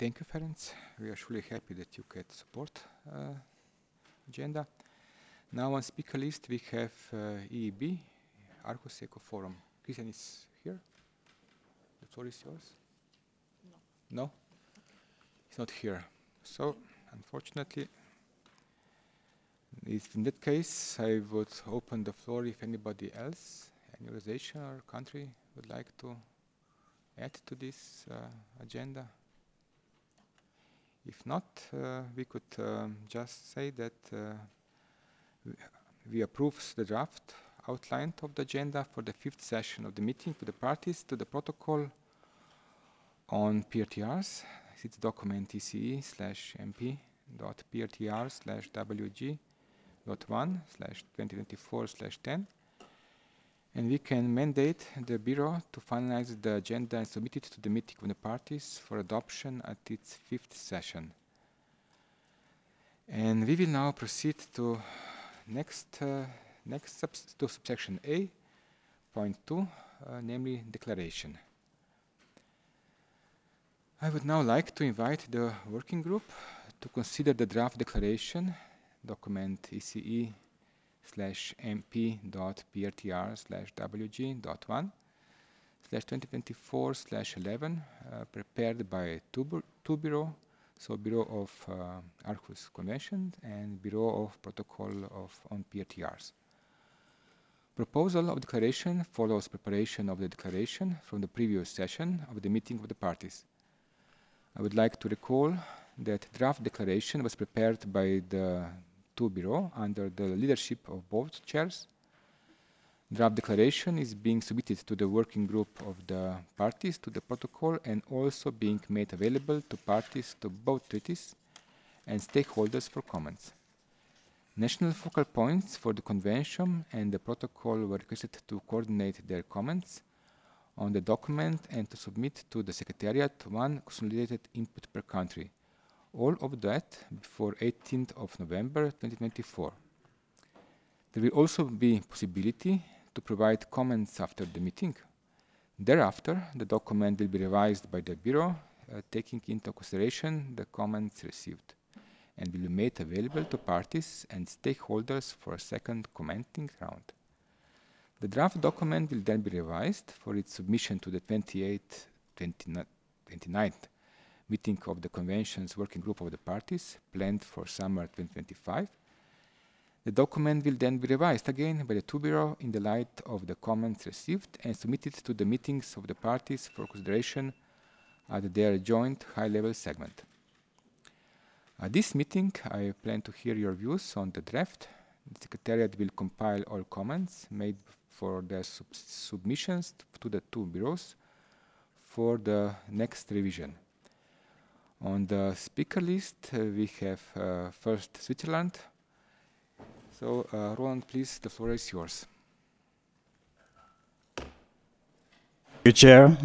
Thank you, Ferenc. We are truly happy that you could support agenda. Now on speaker list we have EEB, Arhus Eco Forum. Christian is here. The floor is yours. No? No? He's not here. So, unfortunately, in that case, I would open the floor if anybody else, any organization or country would like to add to this agenda. If not, we could just say that we approve the draft outline of the agenda for the 5th session of the meeting with the parties to the protocol on PRTRs. It's document ECE/MP.PRTR/WG.1/2024/10. And we can mandate the Bureau to finalize the agenda and submit it to the meeting of the parties for adoption at its 5th session. And we will now proceed to subsection A, point 2, namely declaration. I would now like to invite the working group to consider the draft declaration, document ECE/MP.PRTR/WG.1/2024/11, prepared by two bureaux, so Bureau of Aarhus Convention and Bureau of Protocol on PRTRs. Proposal of declaration follows preparation of the declaration from the previous session of the meeting of the parties. I would like to recall that draft declaration was prepared by the two bureaux under the leadership of both chairs. Draft declaration is being submitted to the working group of the parties to the protocol and also being made available to parties to both treaties and stakeholders for comments. National focal points for the convention and the protocol were requested to coordinate their comments on the document and to submit to the Secretariat one consolidated input per country. All of that before 18th of November 2024. There will also be possibility to provide comments after the meeting. Thereafter, the document will be revised by the Bureau, taking into consideration the comments received, and will be made available to parties and stakeholders for a second commenting round. The draft document will then be revised for its submission to the 29th meeting of the Convention's Working Group of the Parties, planned for summer 2025. The document will then be revised again by the two bureaux in the light of the comments received and submitted to the meetings of the parties for consideration at their joint high-level segment. At this meeting, I plan to hear your views on the draft. The Secretariat will compile all comments made for their submissions to the two bureaus for the next revision. On the speaker list, we have first Switzerland. So, Roland, please, the floor is yours. Thank you, Chair.